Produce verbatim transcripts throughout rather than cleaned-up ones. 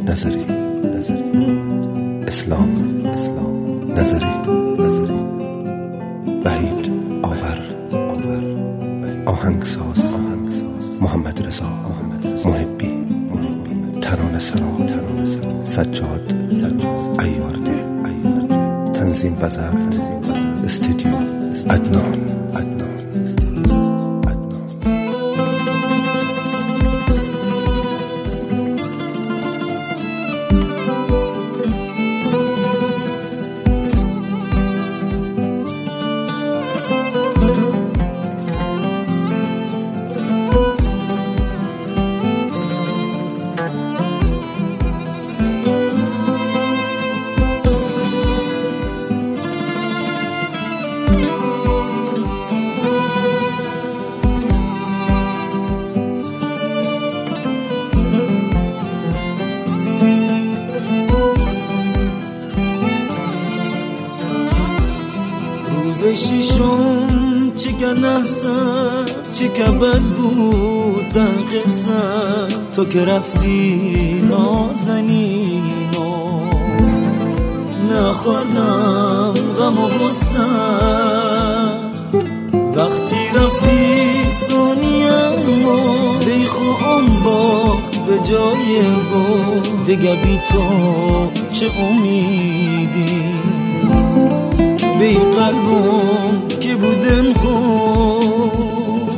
نظری نظری اسلام اسلام نظری نظری وحید آور آور آهنگساز آهنگساز محمد رضا محمد محبی محبی ترانه سرا ترانه سرا سجاد سجاد ایارده ایارده تنظیم و ضبط تنظیم و ضبط استودیو عدنان عدنان روز شیشم چه گناهسم چه کبد بود قصم تو که رفتی نازنینو نخوردم غم و غصم وقتی رفتی سونیمو بیخوام باخت به جای بود دیگه بی تو چه امیدی بی قلبم که بودم خوب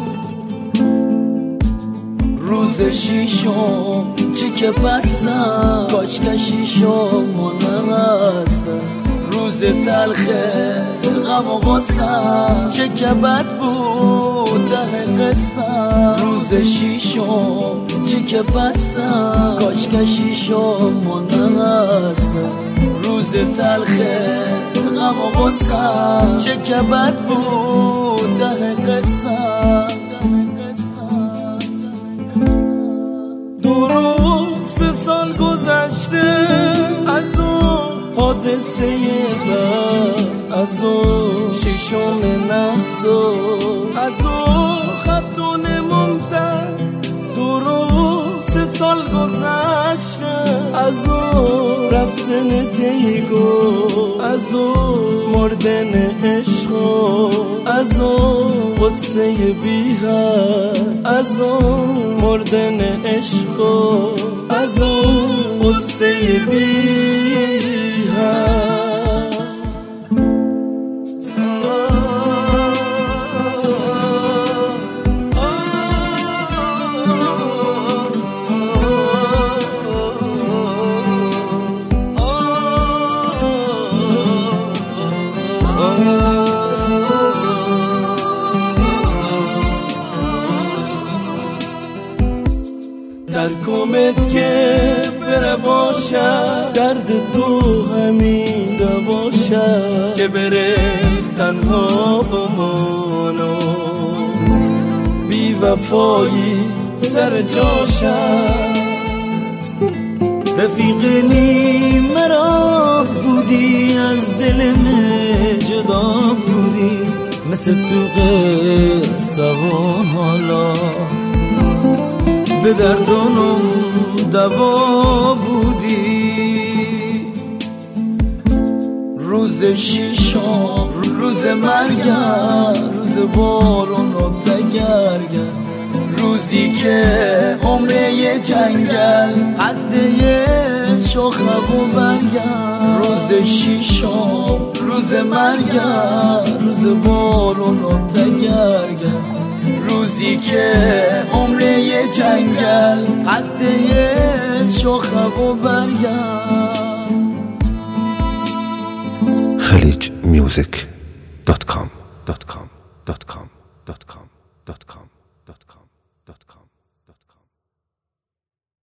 روز شیشم چه که بستم کاش که شیشم نبستم روز تلخه غم و غصم چه که بد بود ته قصم روز شیشم چه که بستم کاش که شیشم نبستم روز تلخه غم و غصم چه که بد بود ده قصم دو روز سه سال گذشته از اون حادثه بد از اون شیشم نحسو از اون خطون ممتد دو روز سه سال گذشته از اون رفتن دیگو از اون مردن عشقو از اون قصه بی‌حد از اون مردن عشقو از اون قصه بی‌حد ترکمت که بره باشد درد تو همین باشد که بره تنها بمانو بی وفایی سر جاشد رفیق نیم مرا بودی از دل من جدا بودی مثل تو قصه و حالا به دردانم دوا بودی روز شیشم روز مرگم روز بارون و تگرگم روزی که عمره یه جنگل قده یه شاخه و برگم روز شیشم روز مرگم روز بارون و تگرگم روزی که عمره یه جنگل قده یه شاخه و برگم خلیج میوزیک دات کام دات کام دات کام دات کام دات کام